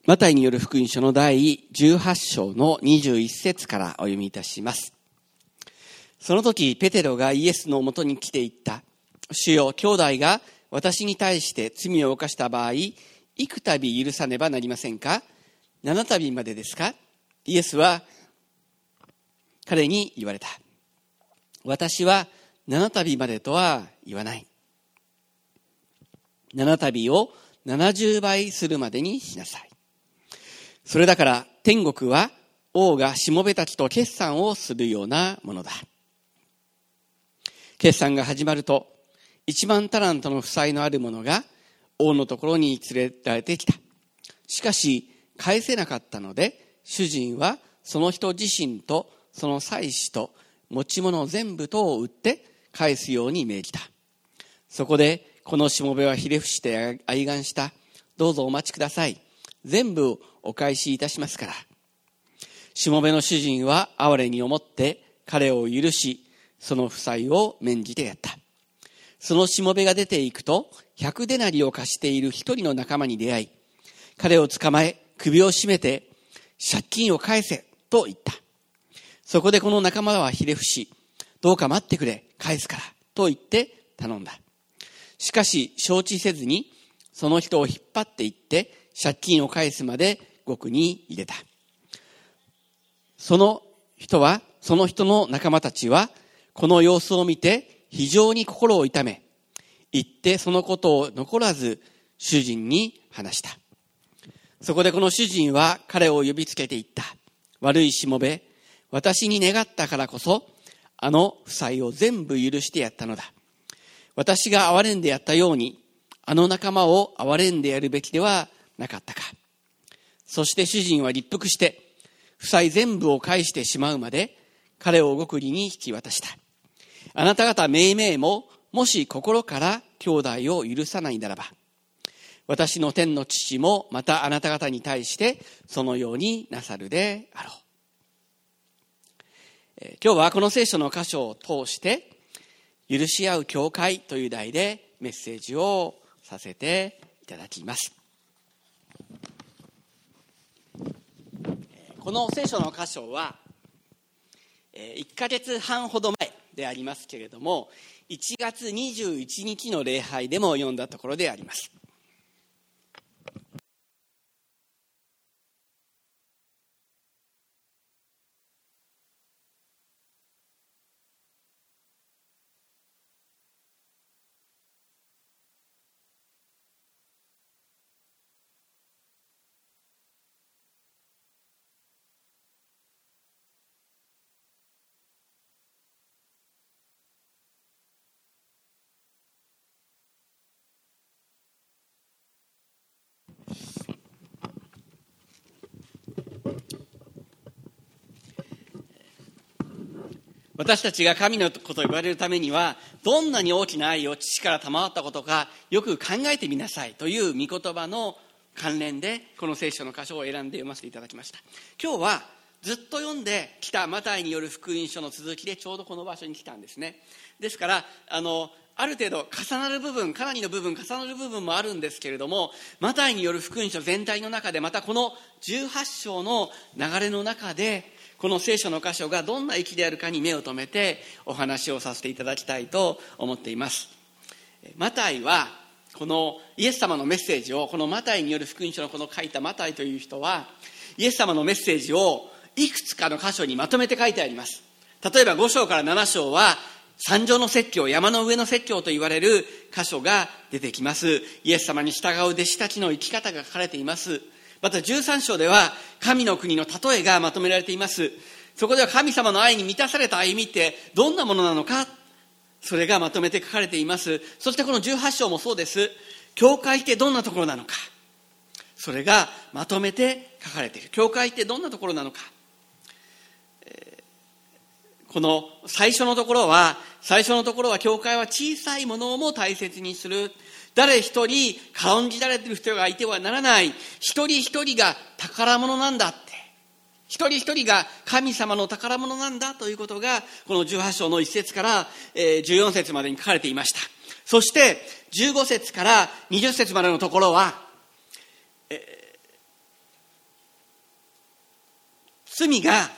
マタイによる福音書の第18章の21節からお読みいたします。その時ペテロがイエスのもとに来て言った。主よ、兄弟が私に対して罪を犯した場合、幾度許さねばなりませんか？7度までですか？イエスは彼に言われた。私は7度までとは言わない。7度を70倍するまでにしなさい。それだから天国は王がしもべたちと決算をするようなものだ。決算が始まると1万タラントの負債のある者が王のところに連れられてきた。しかし返せなかったので、主人はその人自身とその妻子と持ち物全部とを売って返すように命じた。そこでこのしもべはひれ伏して哀願した。どうぞお待ちください。全部お返しいたしますから。しもべの主人は哀れに思って彼を許し、その負債を免じてやった。そのしもべが出ていくと、100デナリを貸している一人の仲間に出会い、彼を捕まえ首を絞めて、借金を返せと言った。そこでこの仲間はひれ伏し、どうか待ってくれ、返すからと言って頼んだ。しかし承知せずにその人を引っ張っていって借金を返すまで獄に入れた。その人の仲間たちはこの様子を見て非常に心を痛め、行ってそのことを残らず主人に話した。そこでこの主人は彼を呼びつけて言った。悪いしもべ、私に願ったからこそあの負債を全部許してやったのだ。私が憐れんでやったようにあの仲間を憐れんでやるべきではなかったか。そして主人は立腹して負債全部を返してしまうまで彼を獄に引き渡した。あなた方めいめいももし心から兄弟を許さないならば、私の天の父もまたあなた方に対してそのようになさるであろう。今日はこの聖書の箇所を通して許し合う教会という題でメッセージをさせていただきます。この聖書の箇所は1ヶ月半ほど前でありますけれども、1月21日の礼拝でも読んだところであります。私たちが神のことを言われるためには、どんなに大きな愛を父から賜ったことかよく考えてみなさいという御言葉の関連でこの聖書の箇所を選んで読ませていただきました。今日はずっと読んできたマタイによる福音書の続きでちょうどこの場所に来たんですね。ですからある程度重なる部分、かなりの部分重なる部分もあるんですけれども、マタイによる福音書全体の中で、またこの18章の流れの中でこの聖書の箇所がどんな意義であるかに目を留めてお話をさせていただきたいと思っています。マタイはこのイエス様のメッセージを、このマタイによる福音書のこの書いたマタイという人はイエス様のメッセージをいくつかの箇所にまとめて書いてあります。例えば5章から7章は山上の説教、山の上の説教と言われる箇所が出てきます。イエス様に従う弟子たちの生き方が書かれています。また13章では神の国の例えがまとめられています。そこでは神様の愛に満たされた歩みってどんなものなのか、それがまとめて書かれています。そしてこの18章もそうです。教会ってどんなところなのか、それがまとめて書かれている。教会ってどんなところなのか、この最初のところは教会は小さいものも大切にする。誰一人軽んじられている人がいてはならない。一人一人が宝物なんだって、一人一人が神様の宝物なんだということがこの18章の1節から14節までに書かれていました。そして15節から20節までのところは罪が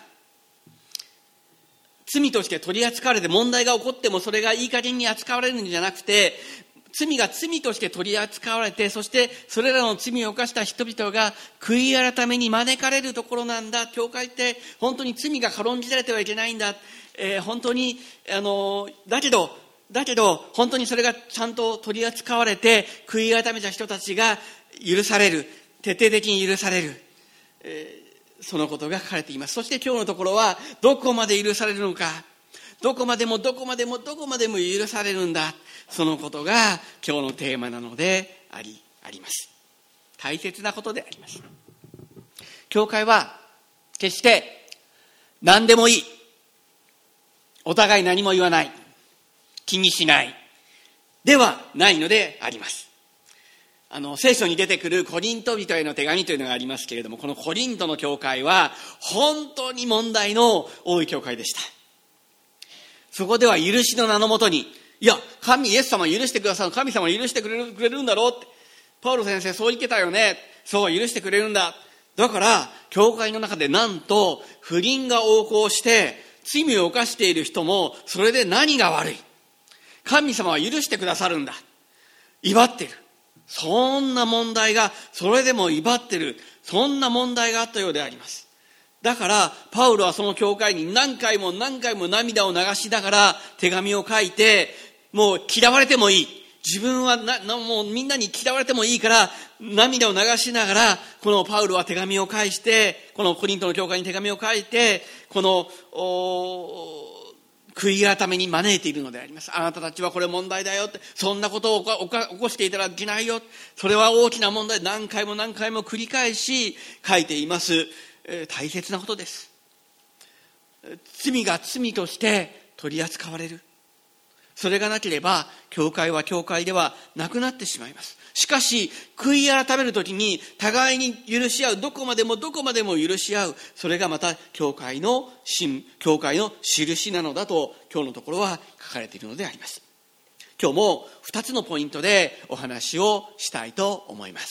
罪として取り扱われて問題が起こってもそれがいい加減に扱われるんじゃなくて、罪が罪として取り扱われて、そしてそれらの罪を犯した人々が悔い改めに招かれるところなんだ。教会って本当に罪が軽んじられてはいけないんだ。本当にだけど本当にそれがちゃんと取り扱われて、悔い改めた人たちが許される、徹底的に許される、そのことが書かれています。そして今日のところは、どこまで許されるのか、どこまでも許されるんだ、そのことが今日のテーマなのであります。大切なことであります。教会は決して何でもいい、お互い何も言わない、気にしないではないのであります。聖書に出てくるコリント人への手紙というのがありますけれども、このコリントの教会は本当に問題の多い教会でした。そこでは許しの名のもとに、イエス様許してくださる、神様許してくれるんだろうって、パウロ先生そう言ってたよね、そう許してくれるんだ。だから教会の中でなんと不倫が横行して罪を犯している人も、それで何が悪い、神様は許してくださるんだ、威張ってる、そんな問題が、それでも威張ってる、そんな問題があったようであります。だからパウロはその教会に何回も涙を流しながら手紙を書いて、もう嫌われてもいい、自分はもうみんなに嫌われてもいいから涙を流しながら、このパウロは手紙を返して、このコリントの教会に手紙を書いて、この悔い改めに招いているのであります。あなたたちはこれ問題だよって、そんなことを起こしていたらいけないよ、それは大きな問題、何回も繰り返し書いています。大切なことです。罪が罪として取り扱われる、それがなければ教会は教会ではなくなってしまいます。しかし悔い改めるときに互いに許し合う、どこまでも許し合う、それがまた教会の印なのだと今日のところは書かれているのであります。今日も2つのポイントでお話をしたいと思います。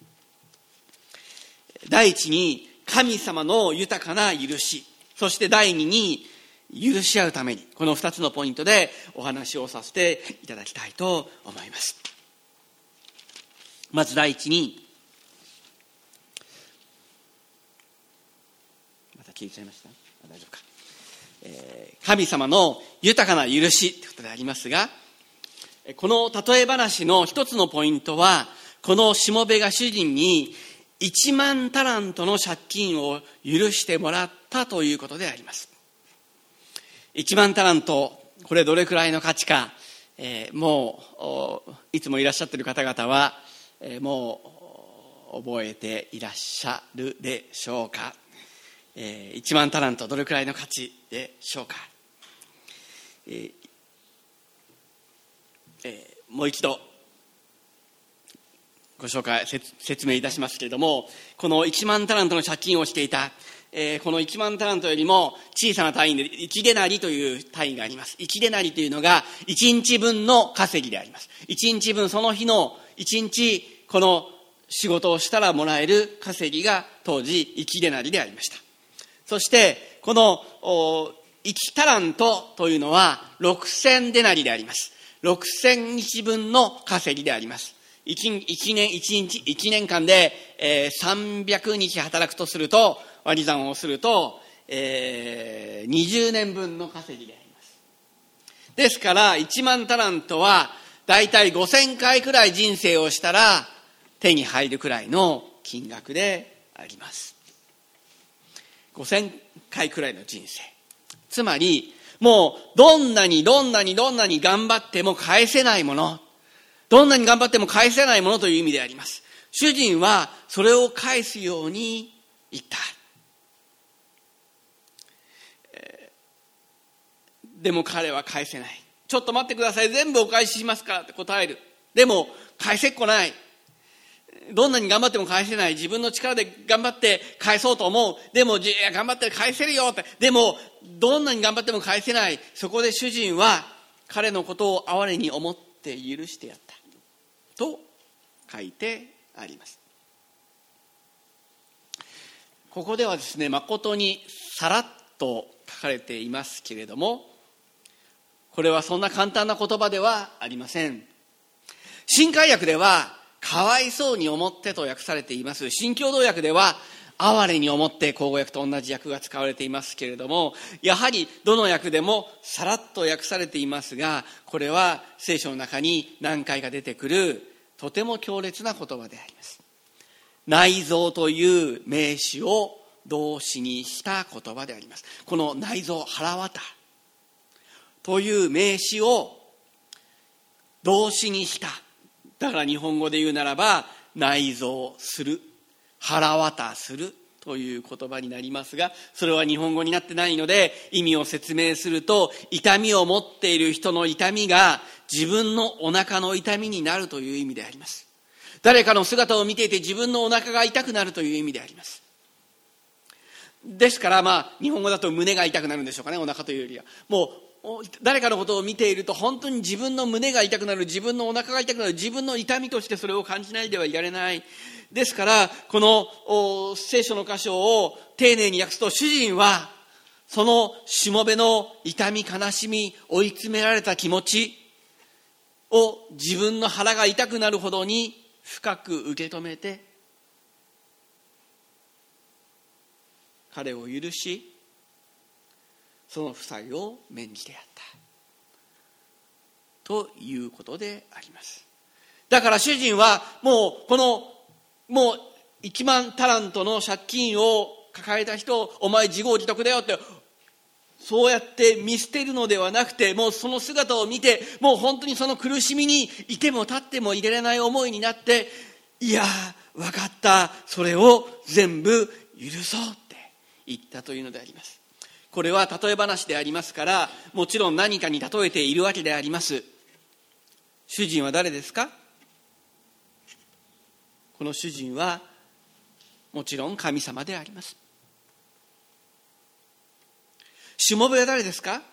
第一に神様の豊かな許し、そして第二に許し合うために、この2つのポイントでお話をさせていただきたいと思います。まず第一に、また消えちゃいました？大丈夫か。神様の豊かな許しということでありますが、この例え話の一つのポイントは、このしもべが主人に1万タラントの借金を許してもらったということであります。1万タラント、これどれくらいの価値か、もういつもいらっしゃっている方々は、もう覚えていらっしゃるでしょうか。1万タラント、どれくらいの価値でしょうか。もう一度ご紹介説明いたしますけれども、この1万タラントの借金をしていた、この1万タラントよりも小さな単位で1デナリという単位があります。1デナリというのが1日分の稼ぎであります。1日分、その日の1日この仕事をしたらもらえる稼ぎが当時1デナリでありました。そしてこの1タラントというのは6000デナリであります。6000日分の稼ぎであります。1年間で、300日働くとすると、割り算をすると、20年分の稼ぎであります。ですから1万タラントはだいたい5000回くらい人生をしたら手に入るくらいの金額であります。5000回くらいの人生、つまりもうどんなに頑張っても返せないもの、どんなに頑張っても返せないものという意味であります。主人はそれを返すように言った。でも彼は返せない。ちょっと待ってください、全部お返ししますからって答える。でも返せっこない。どんなに頑張っても返せない。自分の力で頑張って返そうと思う。でも頑張って返せるよって。でもどんなに頑張っても返せない。そこで主人は彼のことを哀れに思って許してやったと書いてあります。 ここではですね、誠にさらっと書かれていますけれども、これはそんな簡単な言葉ではありません。新海訳ではかわいそうに思ってと訳されています。新共同訳では哀れに思って口語訳と同じ訳が使われていますけれども、やはりどの訳でもさらっと訳されていますが、これは聖書の中に何回か出てくるとても強烈な言葉であります。内臓という名詞を動詞にした言葉であります。この内臓、腹渡という名詞を動詞にした。だから日本語で言うならば、内臓する、腹渡するという言葉になりますが、それは日本語になってないので、意味を説明すると、痛みを持っている人の痛みが自分のお腹の痛みになるという意味であります。誰かの姿を見ていて自分のお腹が痛くなるという意味であります。ですから日本語だと胸が痛くなるんでしょうかね、お腹というよりは。もう誰かのことを見ていると本当に自分の胸が痛くなる、自分のお腹が痛くなる、自分の痛みとしてそれを感じないではいられない。ですからこの聖書の箇所を丁寧に訳すと、主人はそのしもべの痛み、悲しみ、追い詰められた気持ちを自分の腹が痛くなるほどに深く受け止めて、彼を許し、その負債を免じてやったということであります。だから主人はもう1万タラントの借金を抱えた人を、お前自業自得だよってそうやって見捨てるのではなくて、もうその姿を見て、もう本当にその苦しみにいても立ってもいられない思いになって、いや分かった、それを全部許そうって言ったというのであります。これは例え話でありますから、もちろん何かに例えているわけであります。主人は誰ですか？この主人はもちろん神様であります。しもべは誰ですか？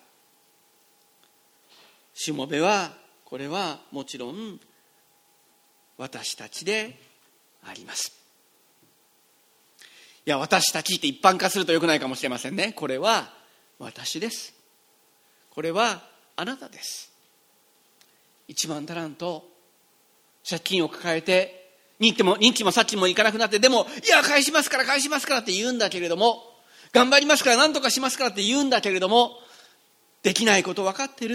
しもべは、これはもちろん私たちであります。いや、私たちって一般化するとよくないかもしれませんね。これは私です。これはあなたです。1万タラント借金を抱えて、日記もさっきもいかなくなって、でもいや返しますからって言うんだけれども、頑張りますから何とかしますからって言うんだけれども、できないこと分かってる。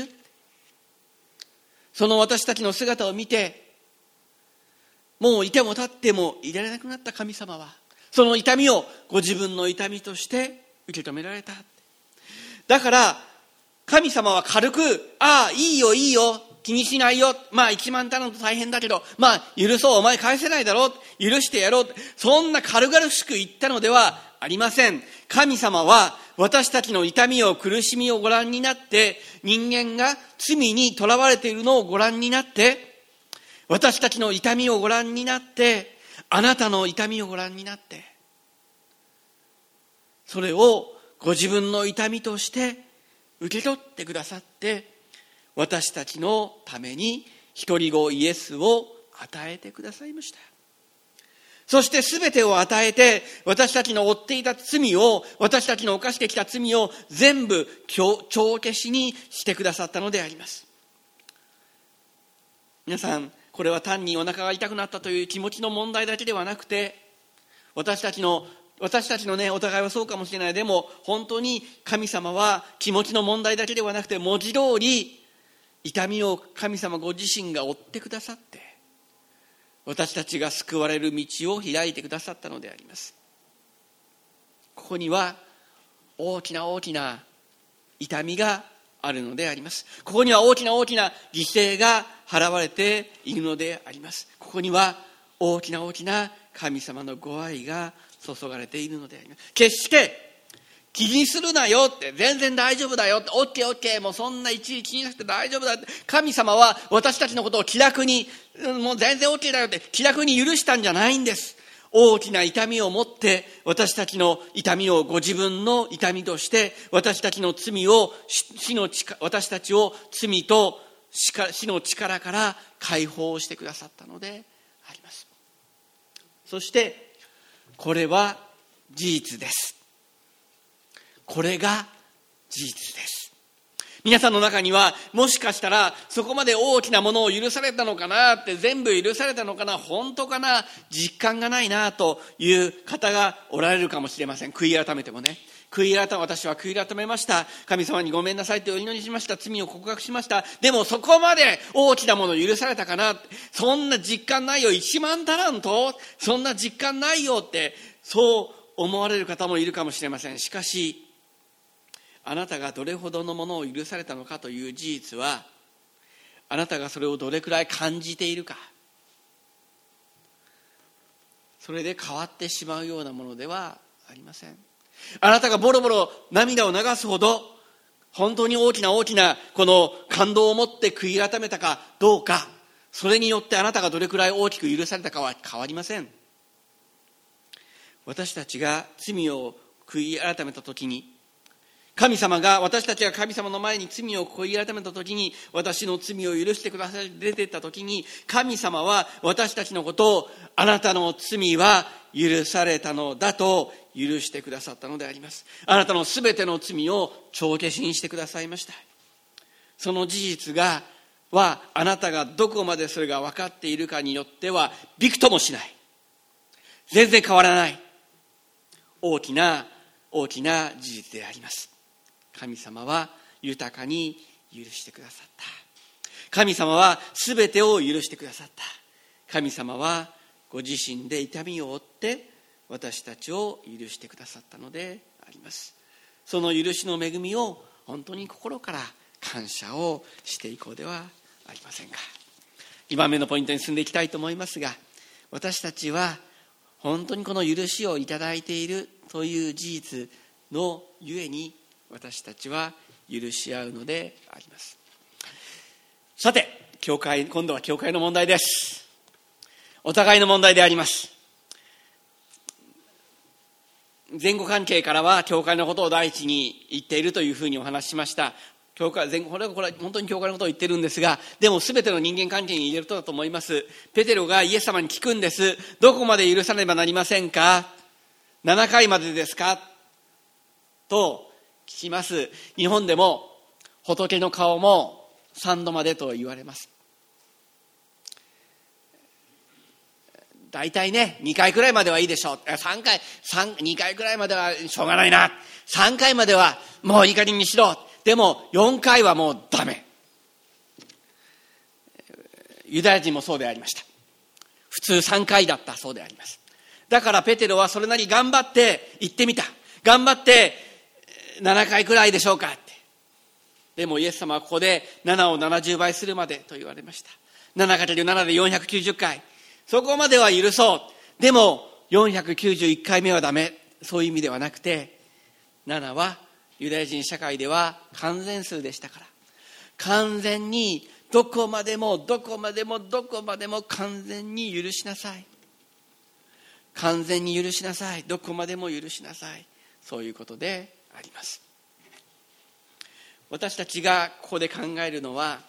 その私たちの姿を見て、もういても立ってもいられなくなった神様は、その痛みをご自分の痛みとして受け止められた。だから神様は軽く、いいよ気にしないよ、1万タラント大変だけど許そう、お前返せないだろう、許してやろう、そんな軽々しく言ったのではありません。神様は私たちの痛みを、苦しみをご覧になって、人間が罪にとらわれているのをご覧になって、私たちの痛みをご覧になって、あなたの痛みをご覧になって、それをご自分の痛みとして受け取ってくださって、私たちのために一人子イエスを与えてくださいました。そして全てを与えて、私たちの負っていた罪を、私たちの犯してきた罪を全部帳消しにしてくださったのであります。皆さん、これは単にお腹が痛くなったという気持ちの問題だけではなくて、私たちのね、お互いはそうかもしれない。でも本当に神様は気持ちの問題だけではなくて、文字通り痛みを神様ご自身が負ってくださって、私たちが救われる道を開いてくださったのであります。ここには大きな痛みがあるのであります。ここには大きな犠牲が払われているのであります。ここには大きな神様のご愛が注がれているのであります。決して気にするなよって、全然大丈夫だよって、オッケー、もうそんないちいち気にしなくて大丈夫だって、神様は私たちのことを気楽に、もう全然オッケーだよって気楽に許したんじゃないんです。大きな痛みを持って、私たちの痛みをご自分の痛みとして、私たちの罪を、私たちを罪と死の力から解放してくださったのであります。そしてこれは事実です。これが事実です。皆さんの中にはもしかしたらそこまで大きなものを許されたのかなって、全部許されたのかな、本当かな、実感がないなという方がおられるかもしれません。悔い改めてもね、私は悔い改めました、神様にごめんなさいってお祈りしました、罪を告白しました、でもそこまで大きなものを許されたかな、そんな実感ないよ、1万タラントそんな実感ないよって、そう思われる方もいるかもしれません。しかしあなたがどれほどのものを許されたのかという事実は、あなたがそれをどれくらい感じているか、それで変わってしまうようなものではありません。あなたがボロボロ涙を流すほど本当に大きなこの感動を持って悔い改めたかどうか、それによってあなたがどれくらい大きく許されたかは変わりません。私たちが罪を悔い改めたときに、私たちが神様の前に罪を悔い改めたときに、私の罪を許してください出ていったときに、神様は私たちのことを、あなたの罪は許されたのだと許してくださったのであります。あなたのすべての罪を帳消しにしてくださいました。その事実はあなたがどこまでそれが分かっているかによってはびくともしない、全然変わらない大きな事実であります。神様は豊かに許してくださった。神様は全てを許してくださった。神様はご自身で痛みを負って私たちを許してくださったのであります。その許しの恵みを本当に心から感謝をしていこうではありませんか。2番目のポイントに進んでいきたいと思いますが、私たちは本当にこの許しをいただいているという事実のゆえに、私たちは許し合うのであります。さて、今度は教会の問題です。お互いの問題であります。前後関係からは教会のことを第一に言っているというふうにお話ししました。これは本当に教会のことを言ってるんですが、でも全ての人間関係に言えることだと思います。ペテロがイエス様に聞くんです。どこまで許さねばなりませんか、7回までですかと聞きます。日本でも仏の顔も3度までと言われます。大体ね、2回くらいまではいいでしょう。2回くらいまではしょうがないな。3回まではもういい加減にしろ。でも4回はもうダメ。ユダヤ人もそうでありました。普通3回だったそうであります。だからペテロはそれなり頑張って言ってみた。頑張って7回くらいでしょうかって。でもイエス様はここで7を70倍するまでと言われました。7×7 で490回。そこまでは許そう。でも491回目はダメ。そういう意味ではなくて、7はユダヤ人社会では完全数でしたから、完全にどこまでも完全に許しなさい。完全に許しなさい。どこまでも許しなさい。そういうことであります。私たちがここで考えるのは、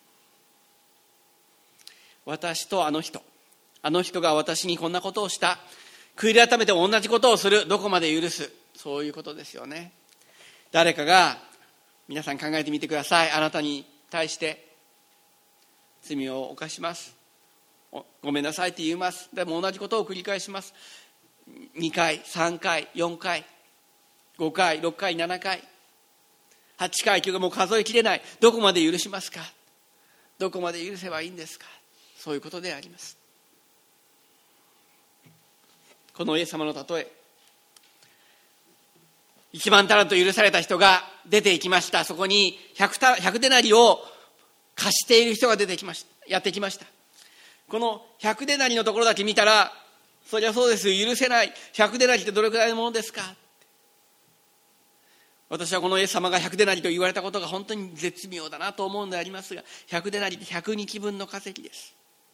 私とあの人が私にこんなことをした、悔い改めて同じことをする、どこまで許す、そういうことですよね。誰かが、皆さん考えてみてください。あなたに対して罪を犯します、ごめんなさいって言います。でも同じことを繰り返します。2回、3回、4回、5回、6回、7回、8回、9回、もう数えきれない。どこまで許しますか？どこまで許せばいいんですか？そういうことであります。このイエス様の例え、1万タラント許された人が出ていきました。そこに100デナリを貸している人がやってきました。この100デナリのところだけ見たら、そりゃそうです、許せない。100デナリってどれくらいのものですか？私はこのイエス様が100デナリと言われたことが本当に絶妙だなと思うんでありますが、100デナリって100日分の稼ぎです。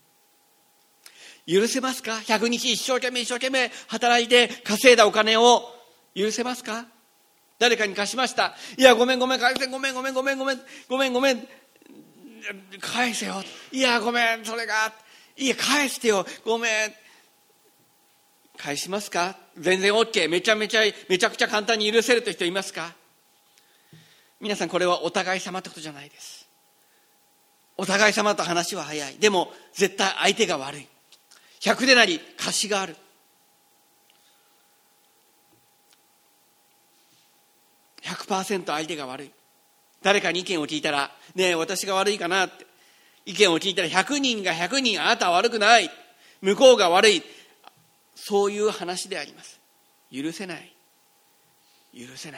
許せますか？100日一生懸命働いて稼いだお金を許せますか？誰かに貸しました。いや、ごめん返せ、ごめん返せよ。いや、ごめん、それがいや、返してよ、ごめん返しますか？全然 OK、めちゃくちゃ簡単に許せるという人いますか？皆さん、これはお互い様ってことじゃないです。お互い様と話は早い。でも絶対相手が悪い。100でなり貸しがある。100% 相手が悪い。誰かに意見を聞いたら、ねえ、私が悪いかなって。意見を聞いたら100人が100人、あなたは悪くない。向こうが悪い。そういう話であります。許せない。許せない。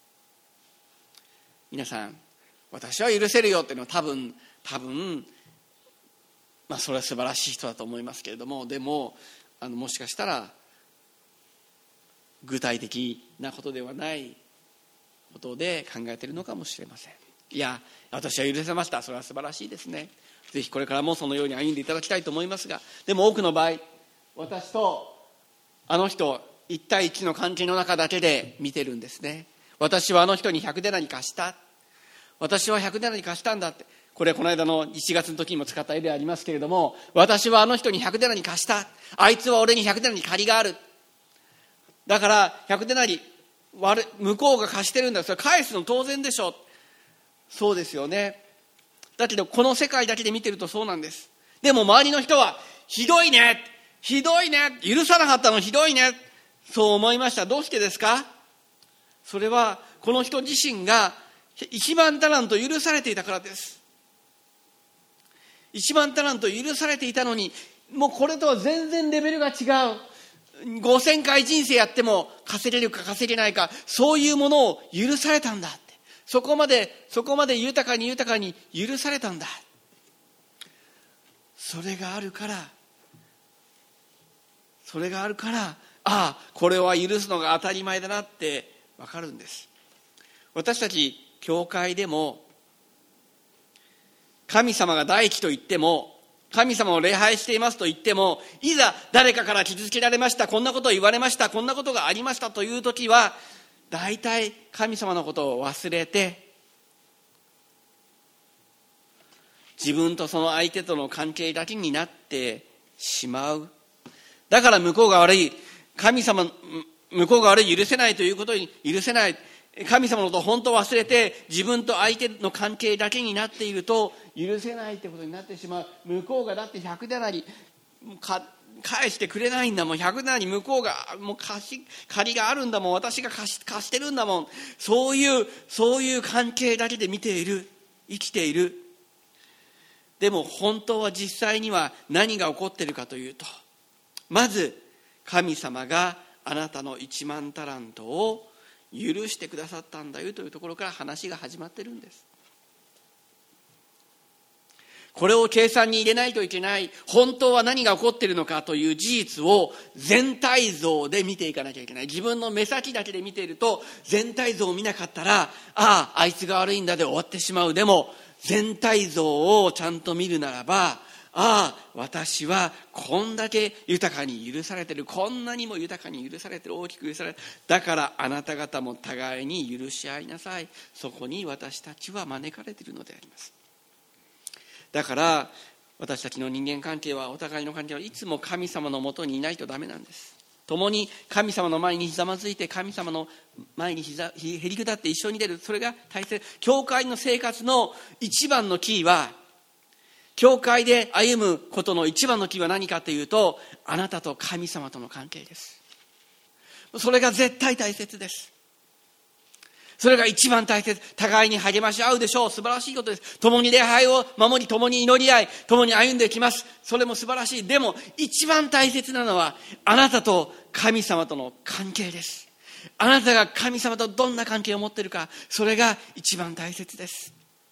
皆さん、私は許せるよっていうのは多分、それは素晴らしい人だと思いますけれども、でももしかしたら具体的なことではないことで考えているのかもしれません。いや、私は許せました。それは素晴らしいですね。ぜひこれからもそのように歩んでいただきたいと思いますが、でも多くの場合、私とあの人1対1の関係の中だけで見てるんですね。私はあの人に100デナリ貸した。私は100デナリ貸したんだって。これこの間の1月の時にも使った絵でありますけれども、私はあの人に100デナリ貸した。あいつは俺に100デナリ借りがある。だから100デナリ向こうが貸してるんだ。それ返すの当然でしょ。そうですよね。だけどこの世界だけで見てるとそうなんです。でも周りの人はひどいね、ひどいね、許さなかったのひどいね、そう思いました。どうしてですか？それはこの人自身が1万タラント許されていたからです。1万タラント許されていたのに、もうこれとは全然レベルが違う。5000回人生やっても稼げるか稼げないか、そういうものを許されたんだって。そこまで豊かに許されたんだ。それがあるから、ああ、これは許すのが当たり前だなって分かるんです。私たち教会でも、神様が第一と言っても、神様を礼拝していますと言っても、いざ誰かから傷つけられました、こんなことを言われました、こんなことがありましたという時は、大体神様のことを忘れて、自分とその相手との関係だけになってしまう。だから向こうが悪い、向こうが悪い、許せないということに許せない。神様のことを本当忘れて自分と相手の関係だけになっていると許せないってことになってしまう。向こうがだって100デナリ返してくれないんだもん。100デナリ向こうがもう借りがあるんだもん。私が貸してるんだもん。そういう関係だけで見ている、生きている。でも本当は実際には何が起こっているかというと、まず神様があなたの1万タラントを許してくださったんだよというところから話が始まってるんです。これを計算に入れないといけない、本当は何が起こっているのかという事実を全体像で見ていかなきゃいけない。自分の目先だけで見ていると、全体像を見なかったら、あいつが悪いんだで終わってしまう。でも全体像をちゃんと見るならば、私はこんだけ豊かに許されてる、こんなにも豊かに許されてる、大きく許されてる。だからあなた方も互いに許し合いなさい。そこに私たちは招かれているのであります。だから私たちの人間関係は、お互いの関係はいつも神様のもとにいないとダメなんです。共に神様の前にひざまずいて、神様の前にへりくだって一緒に出る。それが大切。教会の生活の一番のキーは、教会で歩むことの一番のキーは何かというと、あなたと神様との関係です。それが絶対大切です。それが一番大切。互いに励まし合うでしょう。素晴らしいことです。共に礼拝を守り、共に祈り合い、共に歩んでいきます。それも素晴らしい。でも一番大切なのは、あなたと神様との関係です。あなたが神様とどんな関係を持っているか、それが一番大切です。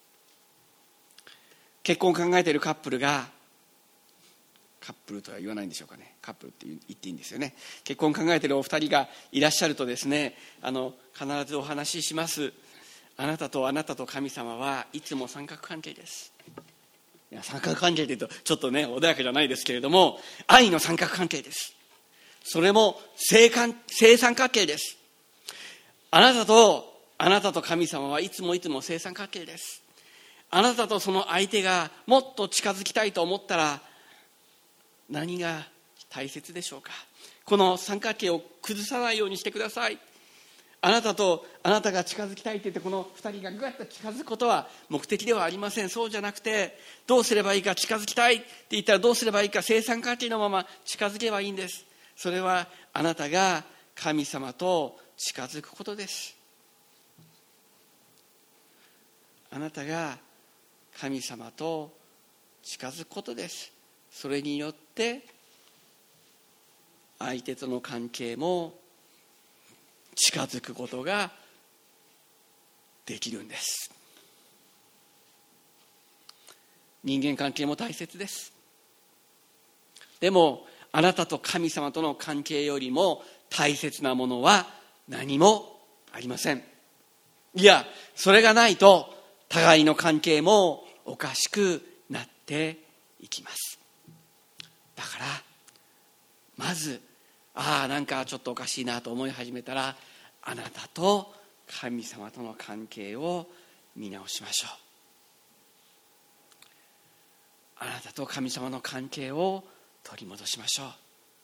結婚を考えているカップルが、カップルとは言わないんでしょうかね。カップルって言っていいんですよね。結婚を考えているお二人がいらっしゃるとですね、必ずお話しします。あなたと神様はいつも三角関係です。いや、三角関係というとちょっとね穏やかじゃないですけれども、愛の三角関係です。それも正三角形です。あなたと神様はいつも正三角形です。あなたとその相手がもっと近づきたいと思ったら、何が大切でしょうか。 この三角形を崩さないようにしてください。あなたとあなたが近づきたいって言って、この2人がぐっと近づくことは目的ではありません。そうじゃなくて、どうすればいいか、近づきたいって言ったらどうすればいいか、正三角形のまま近づけばいいんです。それはあなたが神様と近づくことです。あなたが神様と近づくことです。それによって相手との関係も近づくことができるんです。人間関係も大切です。でもあなたと神様との関係よりも大切なものは何もありません。いや、それがないと互いの関係もおかしくなっていきます。だからまずなんかちょっとおかしいなと思い始めたら、あなたと神様との関係を見直しましょう。あなたと神様の関係を取り戻しましょう。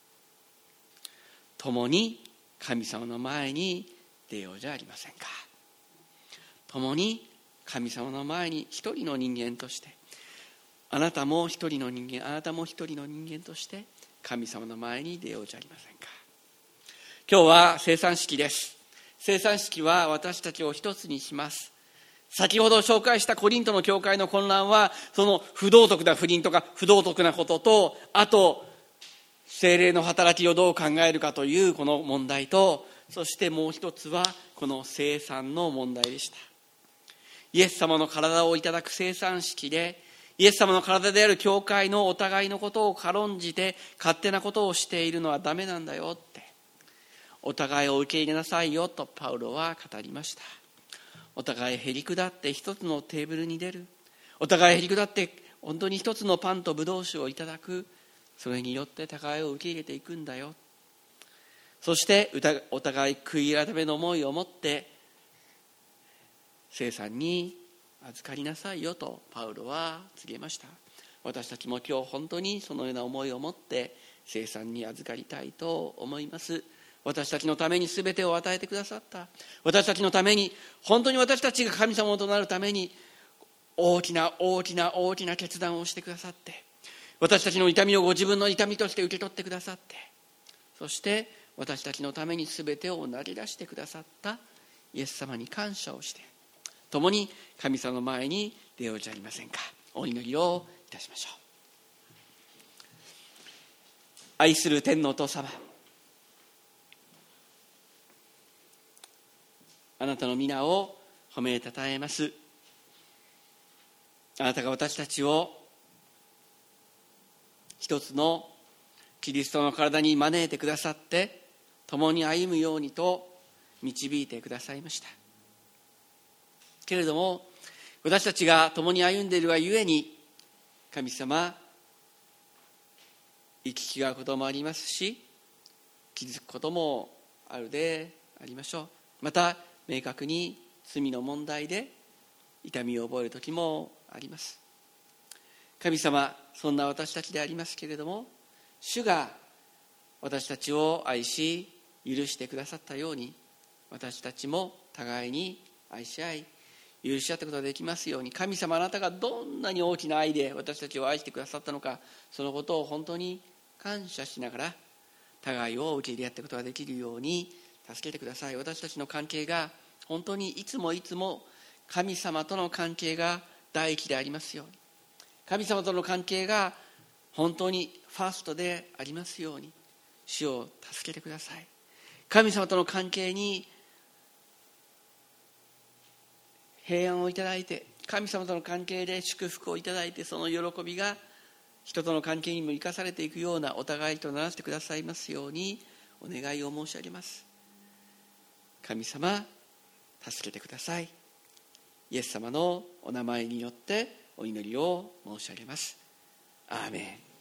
共に神様の前に出ようじゃありませんか。共に神様の前に一人の人間として、あなたも一人の人間、あなたも一人の人間として神様の前に出ようじゃありませんか。今日は聖餐式です。聖餐式は私たちを一つにします。先ほど紹介したコリントの教会の混乱は、その不道徳な不倫とか不道徳なことと、あと聖霊の働きをどう考えるかというこの問題と、そしてもう一つはこの聖餐の問題でした。イエス様の体をいただく聖餐式で、イエス様の体である教会のお互いのことを軽んじて勝手なことをしているのはダメなんだよって、お互いを受け入れなさいよとパウロは語りました。お互いへりくだって一つのテーブルに出る、お互いへりくだって本当に一つのパンとブドウ酒をいただく、それによって互いを受け入れていくんだよ。そしてお互い悔い改めの思いを持って聖餐に預かりなさいよとパウロは告げました。私たちも今日本当にそのような思いを持って聖餐に預かりたいと思います。私たちのために全てを与えてくださった、私たちのために、本当に私たちが神様となるために大きな決断をしてくださって、私たちの痛みをご自分の痛みとして受け取ってくださって、そして私たちのために全てを投げ出してくださったイエス様に感謝をして、共に神様の前に出ようじゃありませんか。お祈りをいたしましょう。愛する天のお父様、あなたの皆を褒めたたえます。あなたが私たちを一つのキリストの体に招いてくださって、共に歩むようにと導いてくださいました。けれども私たちが共に歩んでいるがゆえに、神様、行き違うこともありますし、気づくこともあるでありましょう。また明確に罪の問題で痛みを覚える時もあります。神様、そんな私たちでありますけれども、主が私たちを愛し許してくださったように、私たちも互いに愛し合い許し合ったことができますように、神様、あなたがどんなに大きな愛で私たちを愛してくださったのか、そのことを本当に感謝しながら互いを受け入れ合ったことができるように助けてください。私たちの関係が本当にいつも神様との関係が第一でありますように、神様との関係が本当にファーストでありますように、主を助けてください。神様との関係に平安をいただいて、神様との関係で祝福をいただいて、その喜びが人との関係にも生かされていくようなお互いとならせてくださいますようにお願いを申し上げます。神様、助けてください。イエス様のお名前によってお祈りを申し上げます。アーメン。